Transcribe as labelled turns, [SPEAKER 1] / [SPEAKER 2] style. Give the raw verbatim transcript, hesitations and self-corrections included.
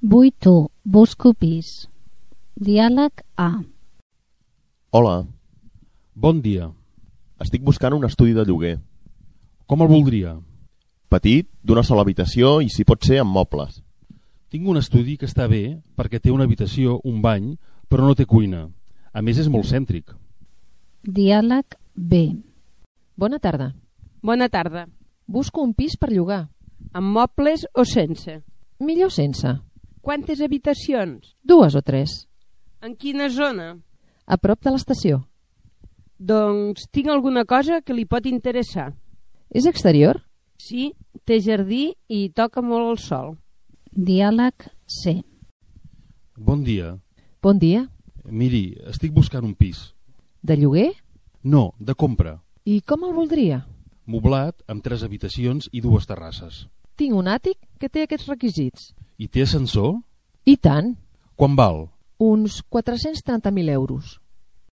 [SPEAKER 1] vuit u. Busco pis. Diàleg A.
[SPEAKER 2] Hola,
[SPEAKER 3] Bon dia.
[SPEAKER 2] estic buscant un estudi de lloguer.
[SPEAKER 3] Com el voldria?
[SPEAKER 2] Petit, d'una sola habitació i, si pot ser, amb mobles.
[SPEAKER 3] Tinc un estudi que està bé perquè té una habitació, un bany, però no té cuina. A més, és molt cèntric.
[SPEAKER 1] Diàleg B.
[SPEAKER 4] Bona tarda.
[SPEAKER 5] Bona tarda.
[SPEAKER 4] Busco un pis per llogar.
[SPEAKER 5] Amb mobles o sense?
[SPEAKER 4] Millor sense.
[SPEAKER 5] Quantes habitacions?
[SPEAKER 4] Dues o tres.
[SPEAKER 5] En quina zona?
[SPEAKER 4] A prop de l'estació.
[SPEAKER 5] Doncs tinc alguna cosa que li pot interessar.
[SPEAKER 4] És exterior?
[SPEAKER 5] Sí, té jardí i toca molt el sol.
[SPEAKER 1] Diàleg C.
[SPEAKER 3] Bon dia.
[SPEAKER 4] Bon dia.
[SPEAKER 3] Miri, estic buscant un pis.
[SPEAKER 4] De lloguer?
[SPEAKER 3] No, de compra.
[SPEAKER 4] I com el voldria?
[SPEAKER 3] Moblat, amb tres habitacions i dues terrasses.
[SPEAKER 4] Tinc un àtic que té aquests requisits.
[SPEAKER 3] I té ascensor?
[SPEAKER 4] I tant.
[SPEAKER 3] Quan val?
[SPEAKER 4] Uns quatre-cents trenta mil euros.